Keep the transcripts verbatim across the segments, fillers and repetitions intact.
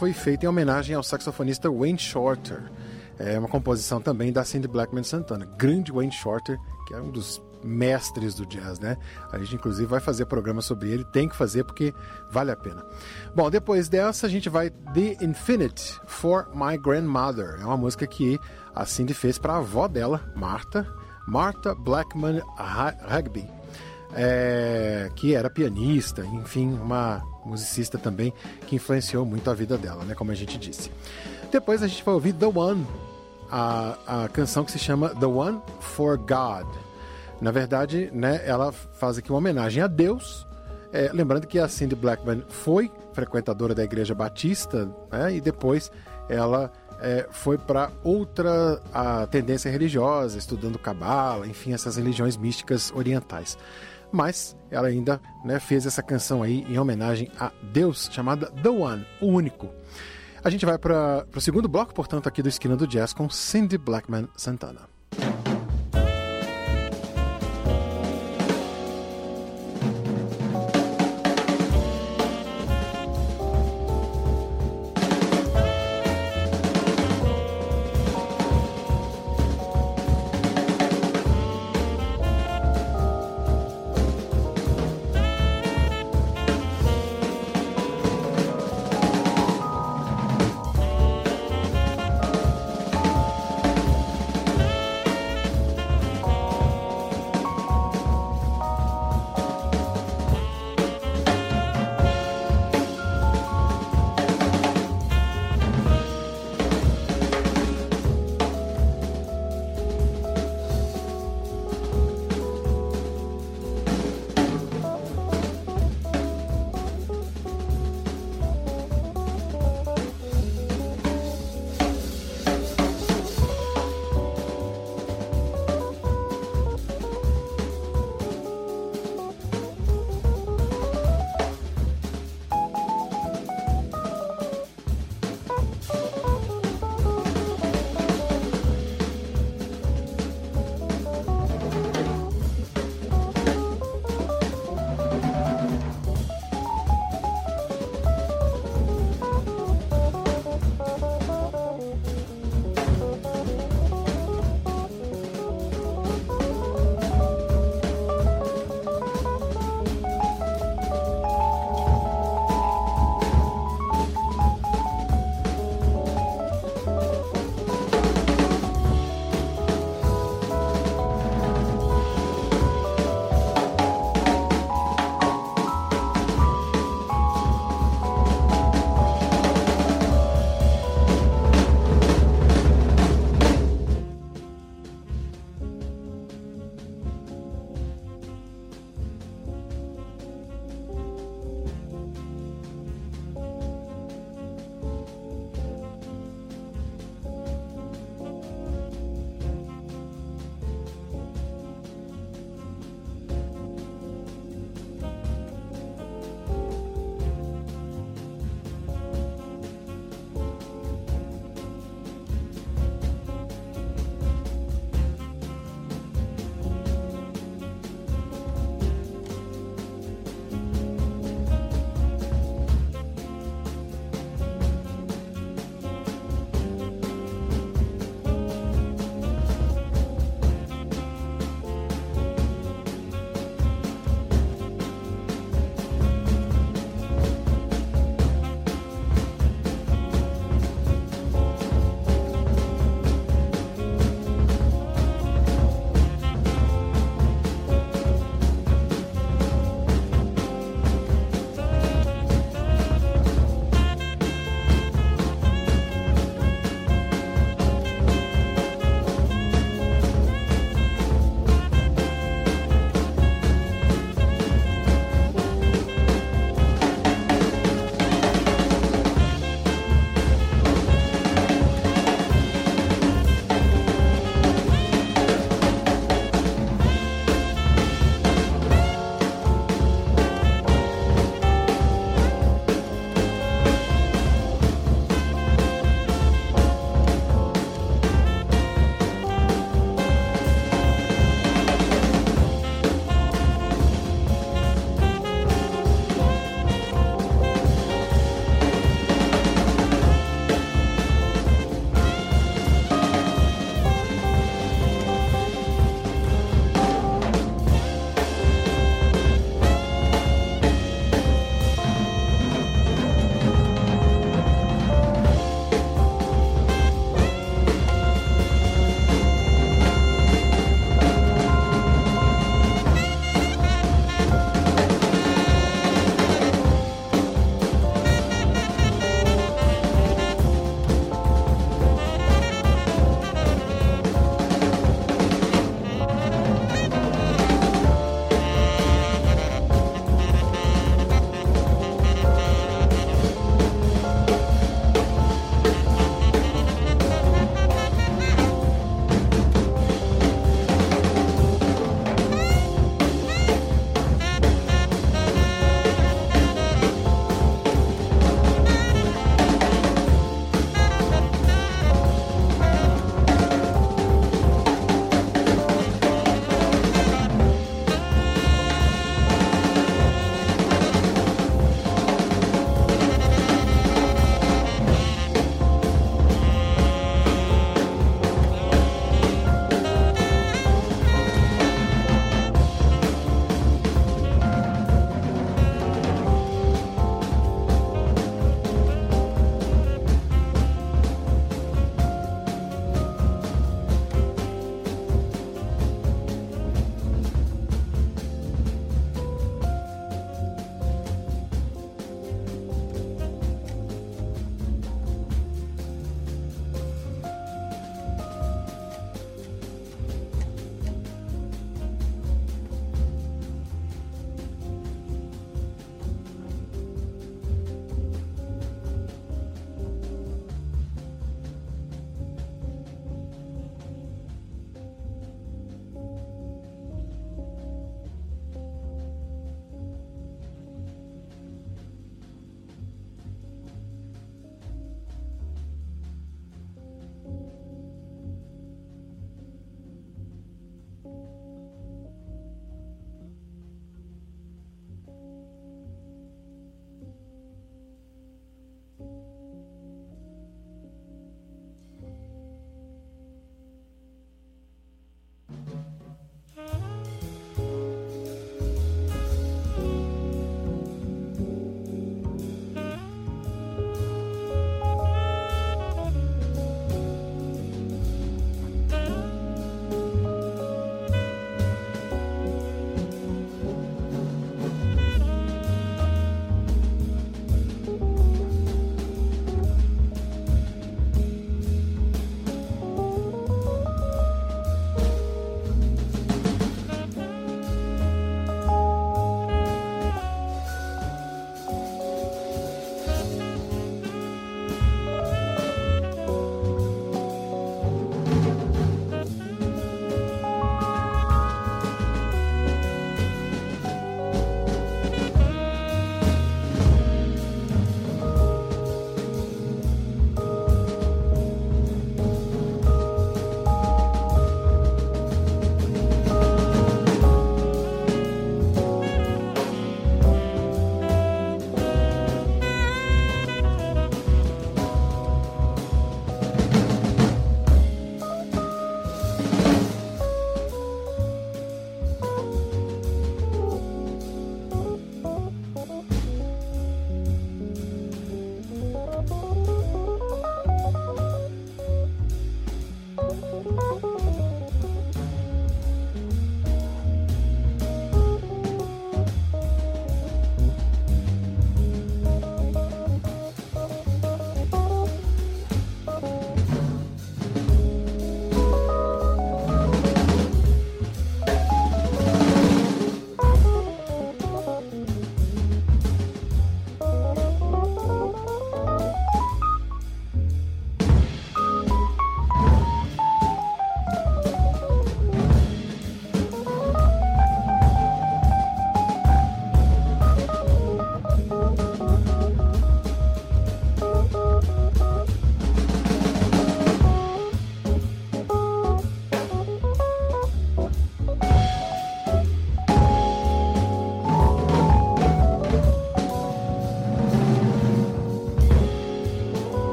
foi feita em homenagem ao saxofonista Wayne Shorter. É uma composição também da Cindy Blackman Santana. Grande Wayne Shorter, que é um dos mestres do jazz, né? A gente, inclusive, vai fazer programa sobre ele. Tem que fazer porque vale a pena. Bom, depois dessa, a gente vai The Infinite for My Grandmother. É uma música que a Cindy fez para a avó dela, Martha, Martha Blackman Hagby, é, que era pianista, enfim, uma musicista também que influenciou muito a vida dela, né? Como a gente disse. Depois a gente vai ouvir The One, a, a canção que se chama The One for God. Na verdade, né, ela faz aqui uma homenagem a Deus, é, lembrando que a Cindy Blackman foi frequentadora da Igreja Batista, né, e depois ela é, foi para outra a tendência religiosa, estudando Cabala, enfim, essas religiões místicas orientais. Mas ela ainda, né, fez essa canção aí em homenagem a Deus, chamada The One, o único. A gente vai para o segundo bloco, portanto, aqui do Esquina do Jazz com Cindy Blackman Santana.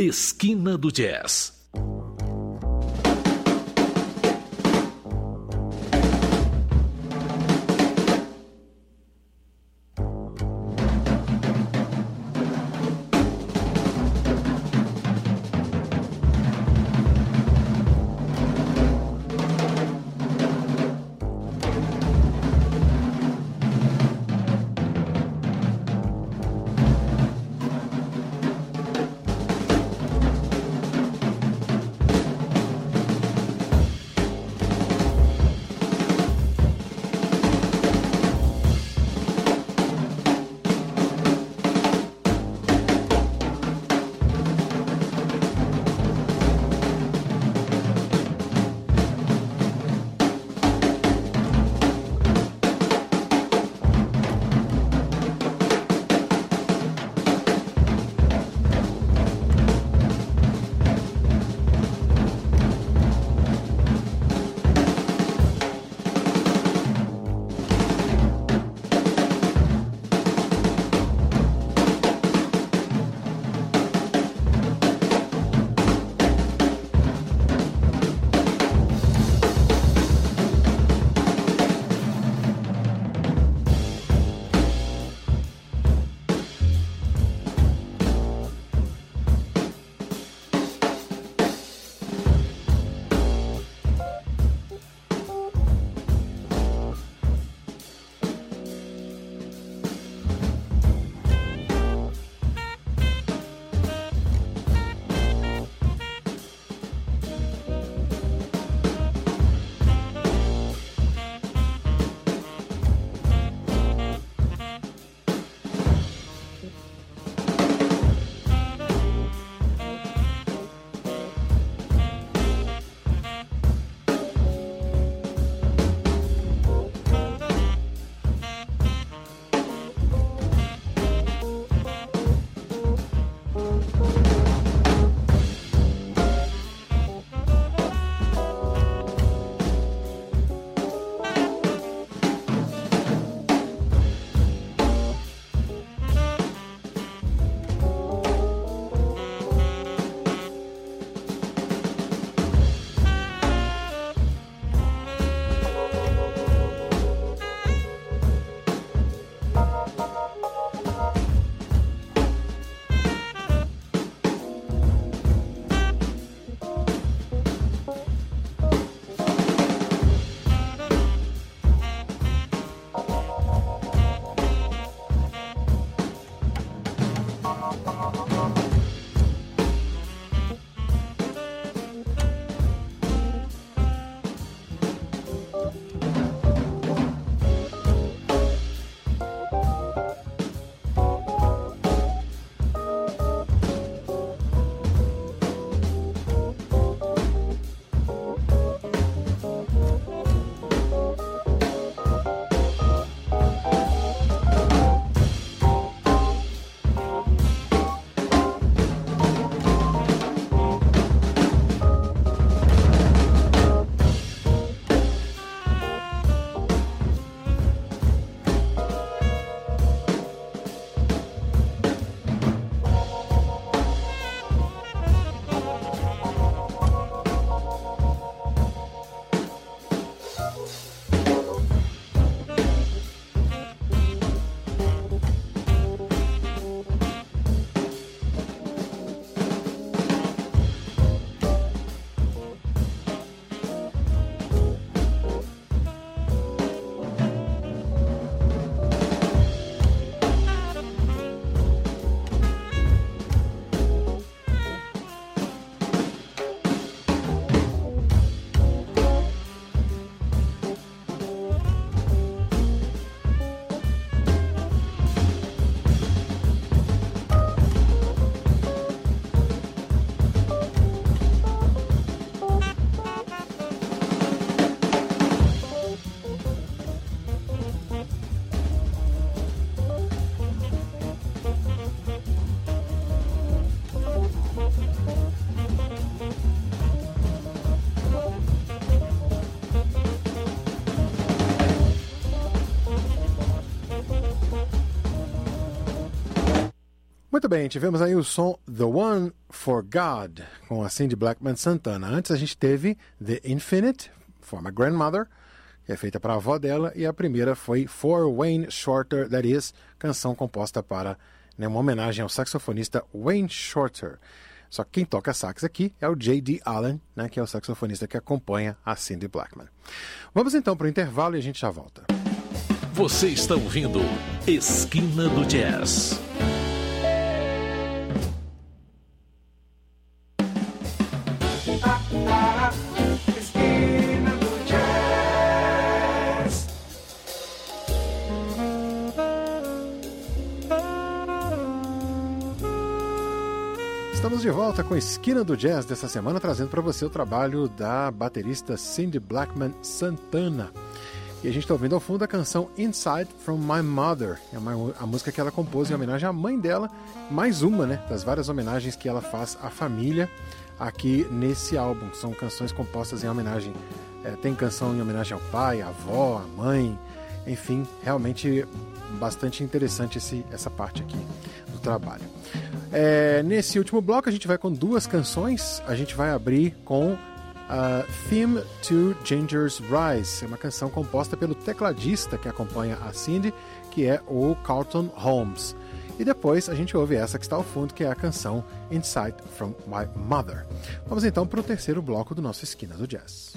Esquina do Jazz. Muito bem, tivemos aí o som The One for God, com a Cindy Blackman Santana. Antes a gente teve The Infinite, for My Grandmother, que é feita para a avó dela, e a primeira foi For Wayne Shorter, that is, canção composta para, né, uma homenagem ao saxofonista Wayne Shorter. Só que quem toca sax aqui é o J D Allen, né, que é o saxofonista que acompanha a Cindy Blackman. Vamos então para o intervalo e a gente já volta. Você está ouvindo Esquina do Jazz. Esquina do Jazz. Estamos de volta com a Esquina do Jazz dessa semana, trazendo para você o trabalho da baterista Cindy Blackman Santana. E a gente está ouvindo ao fundo a canção Inside From My Mother, é uma, a música que ela compôs em homenagem à mãe dela, mais uma, né, das várias homenagens que ela faz à família aqui nesse álbum. São canções compostas em homenagem, é, tem canção em homenagem ao pai, à avó, à mãe, enfim, realmente bastante interessante esse, essa parte aqui do trabalho. É, nesse último bloco a gente vai com duas canções, a gente vai abrir com Uh, Theme to Ginger's Rise, é uma canção composta pelo tecladista que acompanha a Cindy, que é o Carlton Holmes. E depois a gente ouve essa que está ao fundo, que é a canção Inside From My Mother. Vamos então para o terceiro bloco do nosso Esquina do Jazz.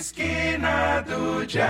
Esquina do Jazz.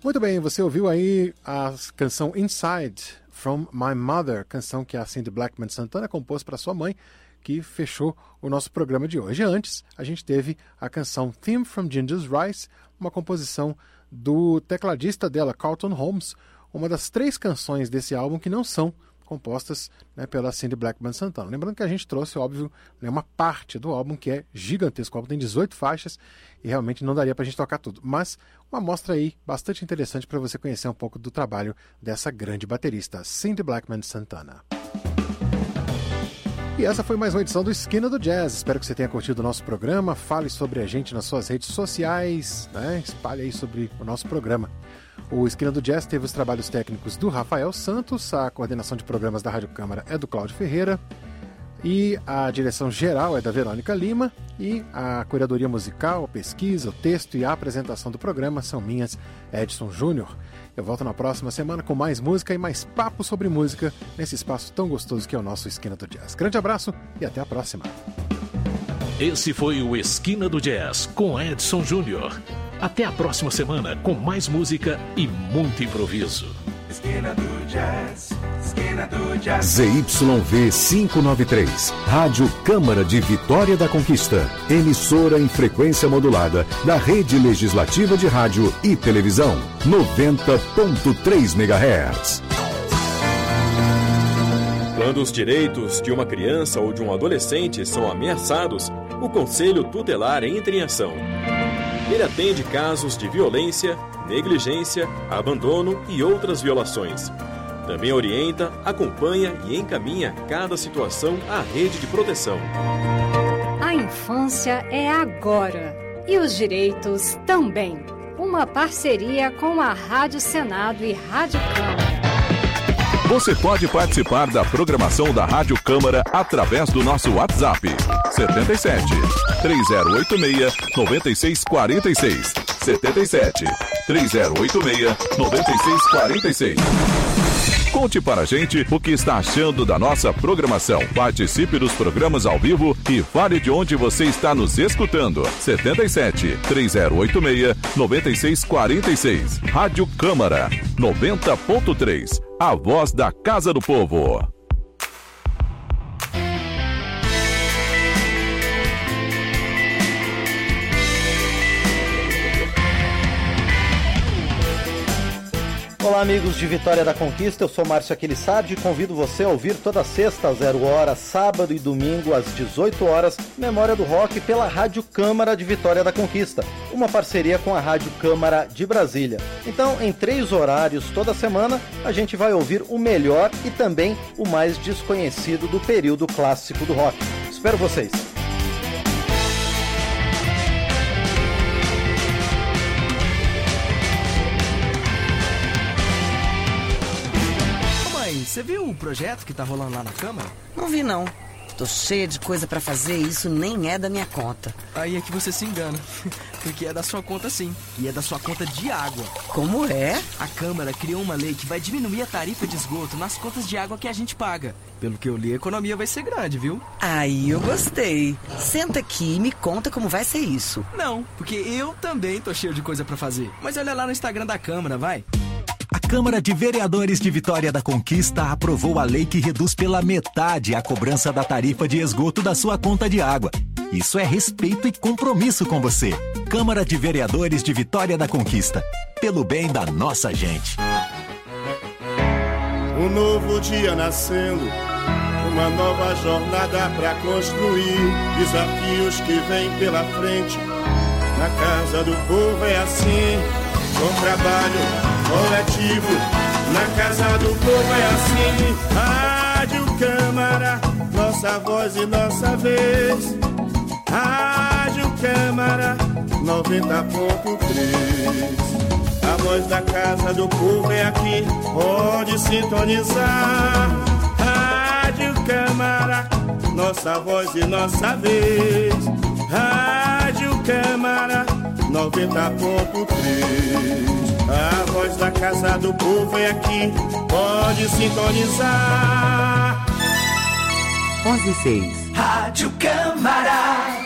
Muito bem, você ouviu aí a canção Inside from My Mother, canção que a Cindy Blackman Santana compôs para sua mãe, que fechou o nosso programa de hoje. Antes, a gente teve a canção Theme from Ginger's Rice, uma composição do tecladista dela, Carlton Holmes, uma das três canções desse álbum que não são compostas, né, pela Cindy Blackman Santana. Lembrando que a gente trouxe, óbvio, né, uma parte do álbum que é gigantesco. O álbum tem dezoito faixas e realmente não daria para a gente tocar tudo. Mas uma amostra aí bastante interessante para você conhecer um pouco do trabalho dessa grande baterista, Cindy Blackman Santana. E essa foi mais uma edição do Esquina do Jazz. Espero que você tenha curtido o nosso programa. Fale sobre a gente nas suas redes sociais, né? Espalhe aí sobre o nosso programa. O Esquina do Jazz teve os trabalhos técnicos do Rafael Santos, a coordenação de programas da Rádio Câmara é do Cláudio Ferreira, e a direção geral é da Verônica Lima, e a curadoria musical, a pesquisa, o texto e a apresentação do programa são minhas, Edson Júnior. Eu volto na próxima semana com mais música e mais papo sobre música nesse espaço tão gostoso que é o nosso Esquina do Jazz. Grande abraço e até a próxima. Esse foi o Esquina do Jazz com Edson Júnior. Até a próxima semana com mais música e muito improviso. Esquina do Jazz, Esquina do Jazz. Z Y V quinhentos e noventa e três, Rádio Câmara de Vitória da Conquista, emissora em frequência modulada da Rede Legislativa de Rádio e Televisão, noventa ponto três megahertz. Quando os direitos de uma criança ou de um adolescente são ameaçados, o Conselho Tutelar entra em ação. Ele atende casos de violência, negligência, abandono e outras violações. Também orienta, acompanha e encaminha cada situação à rede de proteção. A infância é agora e os direitos também. Uma parceria com a Rádio Senado e Rádio Câmara. Você pode participar da programação da Rádio Câmara através do nosso WhatsApp setenta e sete, três zero oito seis, nove seis quatro seis setenta e sete, três zero oito seis, nove seis quatro seis. Conte para a gente o que está achando da nossa programação. Participe dos programas ao vivo e fale de onde você está nos escutando. setenta e sete, três zero oito seis, nove seis quatro seis. Rádio Câmara, noventa ponto três. A voz da Casa do Povo. Olá, amigos de Vitória da Conquista, eu sou Márcio Aquilissardi e convido você a ouvir toda sexta às zero hora, sábado e domingo às dezoito horas, Memória do Rock pela Rádio Câmara de Vitória da Conquista, uma parceria com a Rádio Câmara de Brasília. Então, em três horários toda semana, a gente vai ouvir o melhor e também o mais desconhecido do período clássico do rock. Espero vocês! Você viu o projeto que tá rolando lá na Câmara? Não vi, não. Tô cheia de coisa pra fazer e isso nem é da minha conta. Aí é que você se engana. Porque é da sua conta, sim. E é da sua conta de água. Como é? A Câmara criou uma lei que vai diminuir a tarifa de esgoto nas contas de água que a gente paga. Pelo que eu li, a economia vai ser grande, viu? Aí eu gostei. Senta aqui e me conta como vai ser isso. Não, porque eu também tô cheio de coisa pra fazer. Mas olha lá no Instagram da Câmara, vai. A Câmara de Vereadores de Vitória da Conquista aprovou a lei que reduz pela metade a cobrança da tarifa de esgoto da sua conta de água. Isso é respeito e compromisso com você. Câmara de Vereadores de Vitória da Conquista. Pelo bem da nossa gente. Um novo dia nascendo, uma nova jornada pra construir. Desafios que vêm pela frente. Na Casa do Povo é assim, com trabalho coletivo, na Casa do Povo é assim. Rádio Câmara, nossa voz e nossa vez. Rádio Câmara, noventa ponto três. A voz da Casa do Povo é aqui, pode sintonizar. Rádio Câmara, nossa voz e nossa vez. Rádio Câmara, noventa ponto três. A voz da Casa do Povo é aqui, pode sintonizar. onze e seis. Rádio Câmara.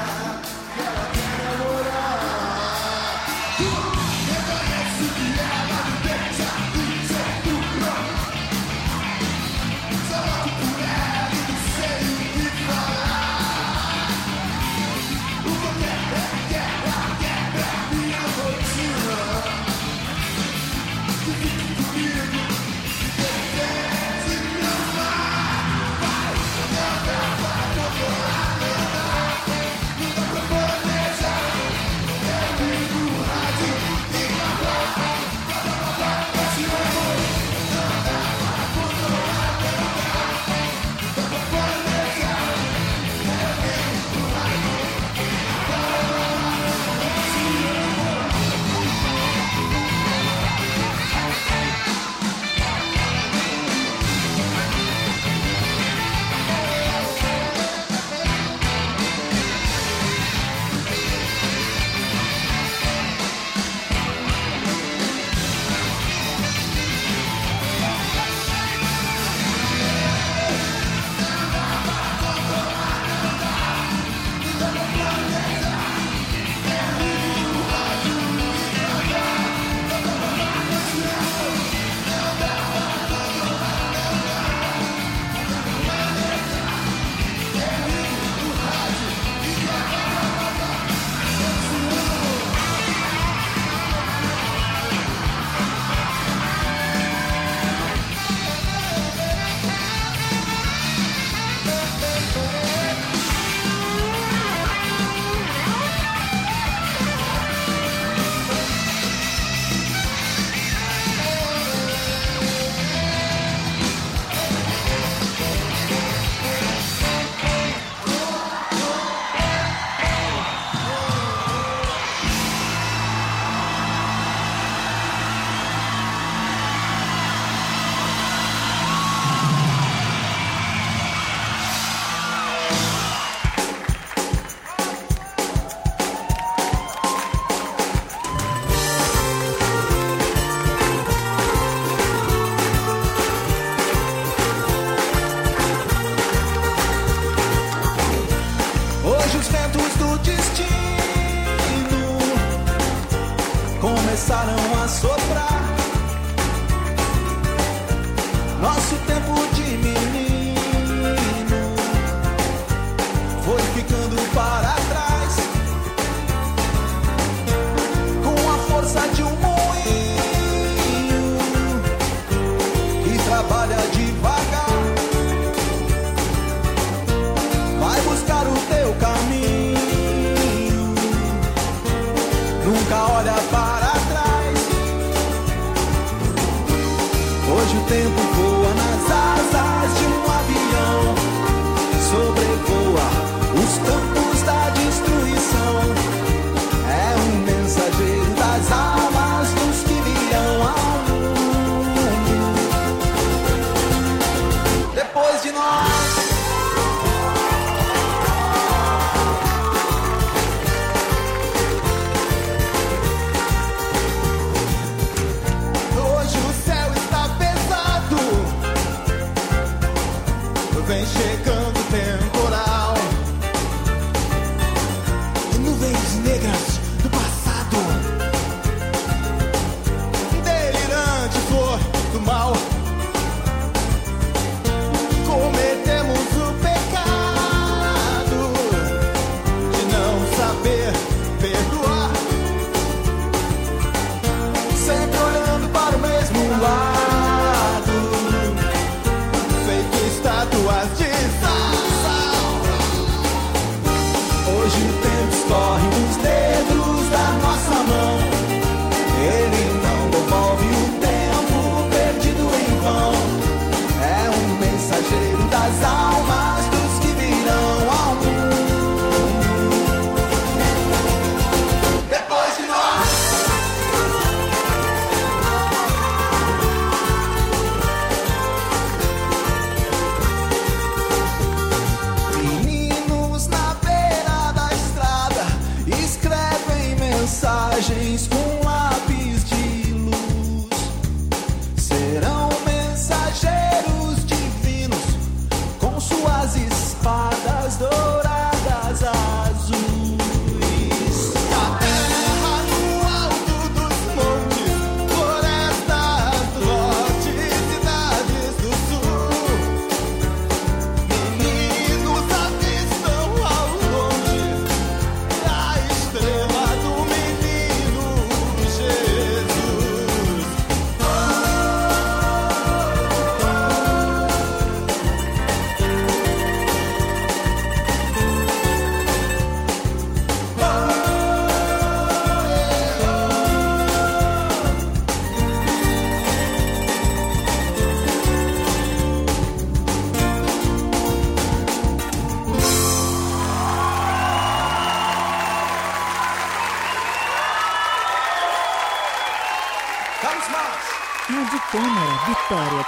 começaram a soprar. Nosso tempo de menino foi ficando para trás, com a força de um moinho que trabalha devagar. Vai buscar o teu caminho, nunca olha para trás. Hoje o tempo voa nas asas de um avião, sobrevoa os campos da destruição. É um mensageiro das almas dos que virão ao mundo depois de nós. Vem chegando o temporal e nuvens negras do passado, delirante flor do mal. Cometemos o pecado de não saber perdoar, sempre olhando para o mesmo lado, estátuas de sal. Hoje o tempo escorre nos dedos da nossa mão. Ele não devolve o tempo perdido em Vitória.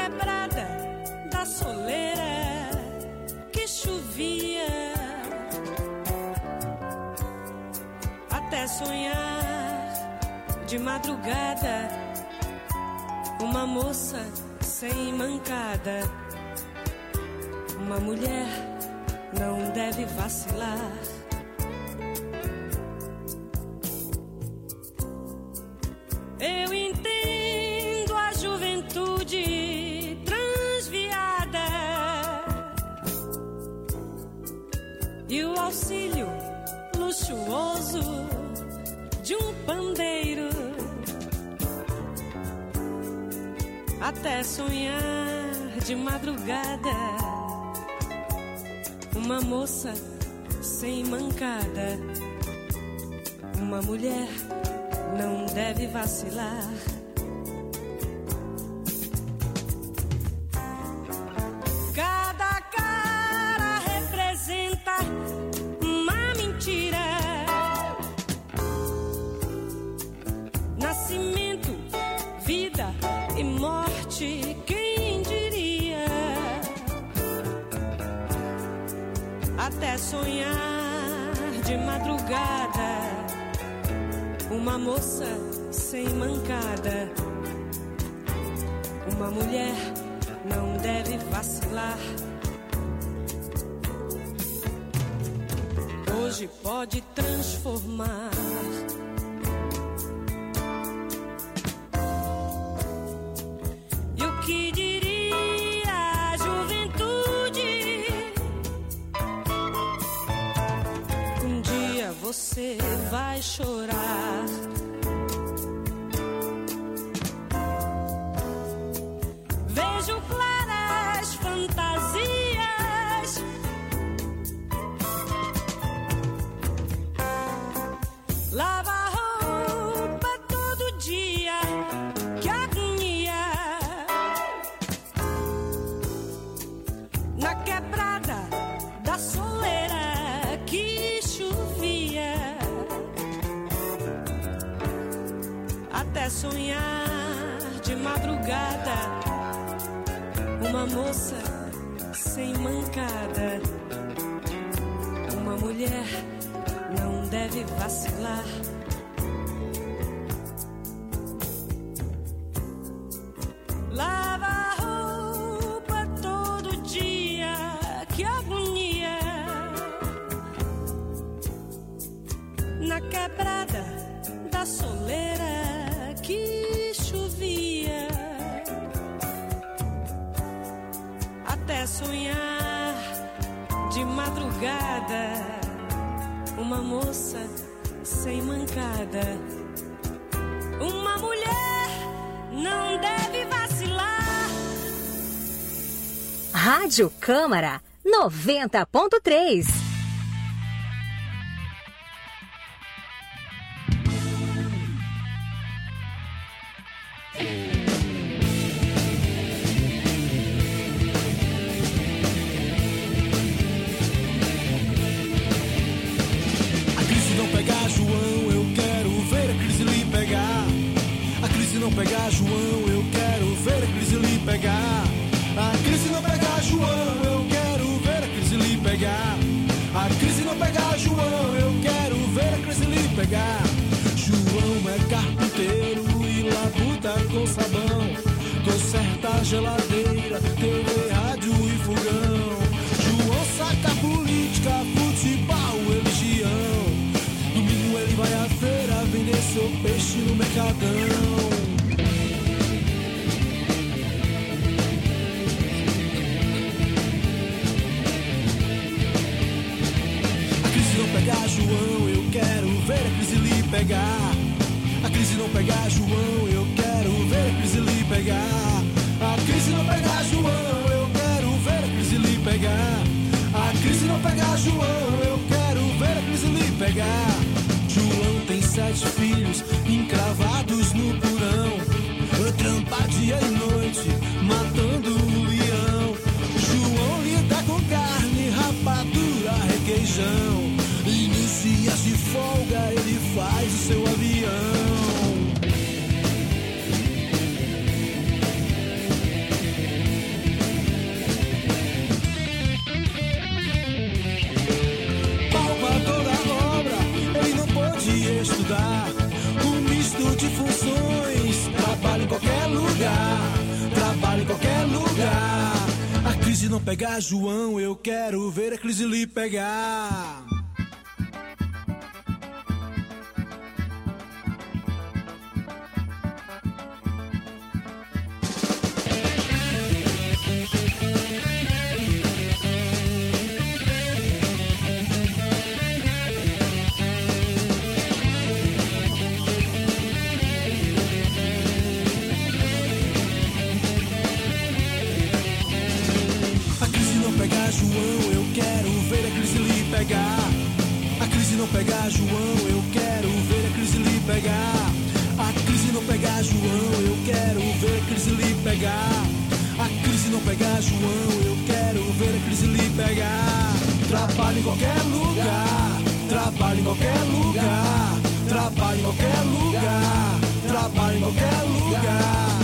quebrada da soleira que chovia, até sonhar de madrugada uma moça sem mancada. Uma mulher não deve vacilar. Eu entendo a juventude transviada e o auxílio luxuoso de um pandeiro, até sonhar de madrugada uma moça sem mancada. Uma mulher não deve vacilar. Cada cara representa uma mentira. Nascimento, vida e morte, quem diria? Até sonhar de madrugada uma moça sem mancada. Uma mulher não deve vacilar. Hoje pode transformar. E o que diria a juventude? Um dia você vai chorar. Vejo claras fantasias, lava a roupa todo dia, que agonia. Na quebrada da soleira que chovia, até sonhar de madrugada uma moça sem mancada. Uma mulher não deve vacilar. Lava a roupa todo dia, que agonia. Na quebrada da soleira que chovia, até sonhar de madrugada uma moça sem mancada. Uma mulher não deve vacilar. Rádio Câmara noventa ponto três. Pegar João, eu quero ver a crise lhe pegar. A crise não pegar João, eu quero ver a crise lhe pegar. A crise não pegar João, eu quero ver a crise lhe pegar. João é carpinteiro e labuta com sabão. Conserta a geladeira, T V, rádio e fogão. João saca política, futebol, religião. Domingo ele vai à feira vender seu peixe no mercadão. Pegar João, eu quero ver a crise lhe pegar. A crise não pegar João, eu quero ver a crise lhe pegar. A crise não pegar João, eu quero ver a crise lhe pegar. A crise não pegar João, eu quero ver a crise lhe pegar. João tem sete filhos encravados no porão, trampa dia e noite matando o leão. João lida com carne, rapadura, requeijão. E nos dias de folga ele faz o seu avião. crise não pegar João, eu quero ver a crise lhe pegar. A crise não pegar João, eu quero ver a crise lhe pegar. A crise não pegar João, eu quero ver a crise lhe pegar. A crise não pegar João, eu quero ver a crise lhe pegar. Trabalho em qualquer lugar, trabalho em qualquer lugar, trabalho em qualquer lugar, trabalho em qualquer lugar.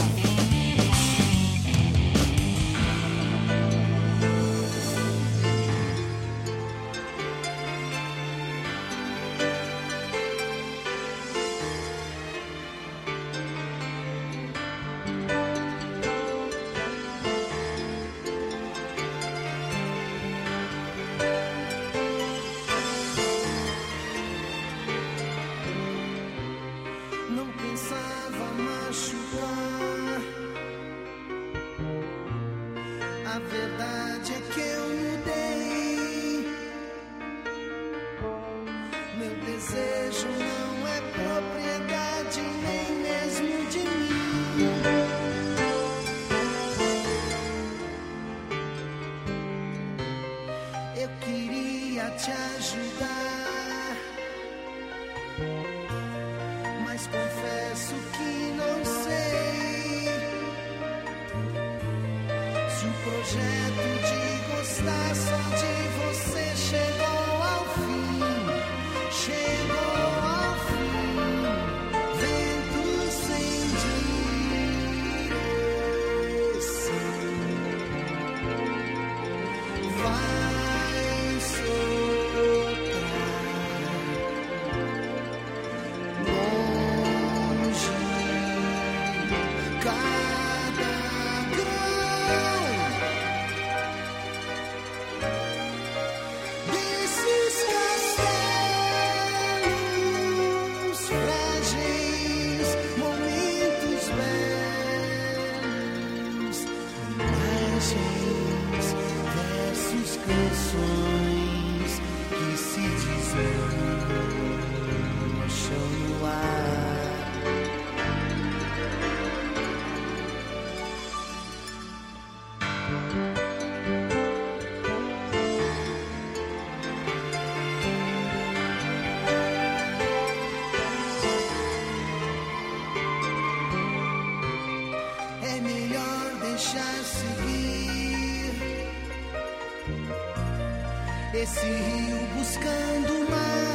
Esse rio buscando o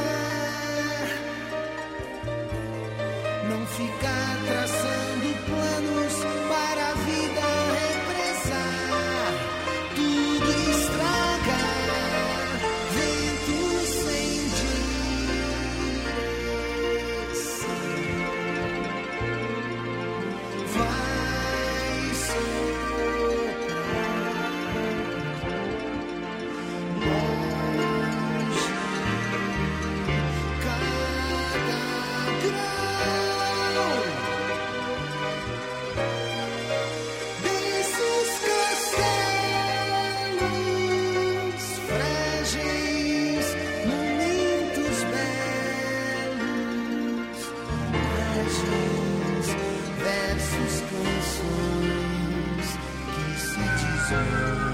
mar, não ficar traçando planos para a vida represar, tudo estraga, vento sem direção, vai versos, canções que se desonram.